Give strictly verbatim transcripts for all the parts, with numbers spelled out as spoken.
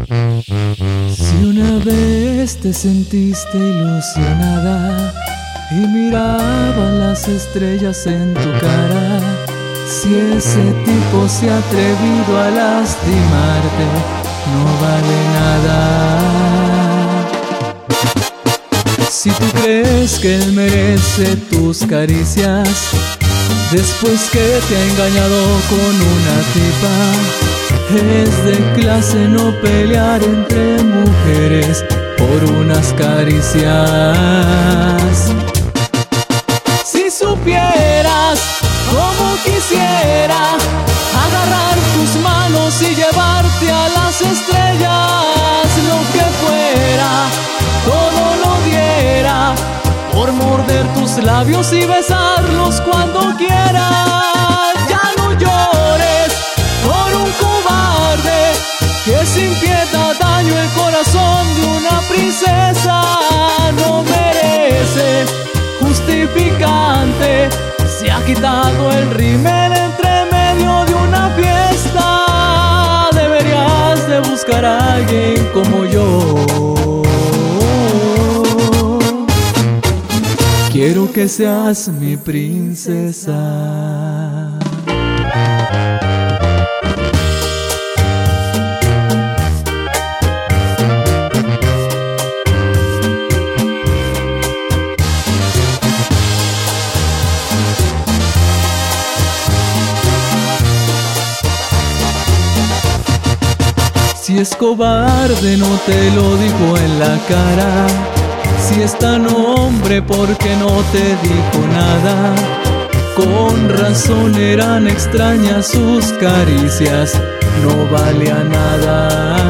Si una vez te sentiste ilusionada y miraba las estrellas en tu cara, si ese tipo se ha atrevido a lastimarte, no vale nada. Si tú crees que él merece tus caricias, después que te ha engañado con una tipa, es de clase no pelear entre mujeres por unas caricias. Si supieras cómo quisiera agarrar tus manos y llevarte a las estrellas, lo que fuera, todo lo diera por morder tus labios y besarlos cuando quieras. Ya no llores por un cobarde que sin piedad dañó el corazón de una princesa. No merece justificante, se ha quitado el rímel entre medio de una fiesta. Deberías de buscar a alguien como yo. Quiero que seas mi princesa. Si es cobarde no te lo digo en la cara, si es tan hombre porque no te dijo nada. Con razón eran extrañas sus caricias, no valía nada.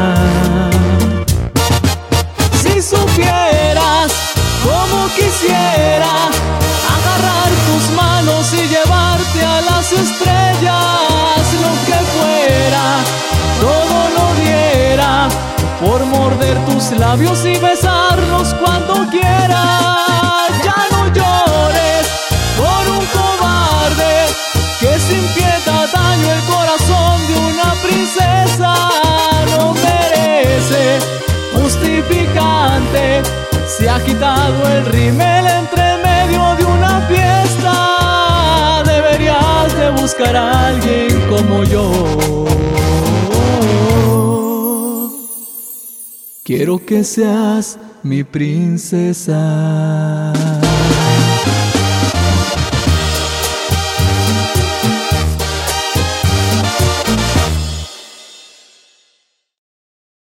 Si supieras cómo quisiera agarrar tus manos y llevarte a las estrellas, lo que fuera, todo lo diera por morder tus labios y besarlos cuando quieras. Ya no llores por un cobarde que sin piedad dañó el corazón de una princesa. No merece justificante, se ha quitado el rímel entre medio de una fiesta. Deberías de buscar a alguien como yo. Quiero que seas mi princesa.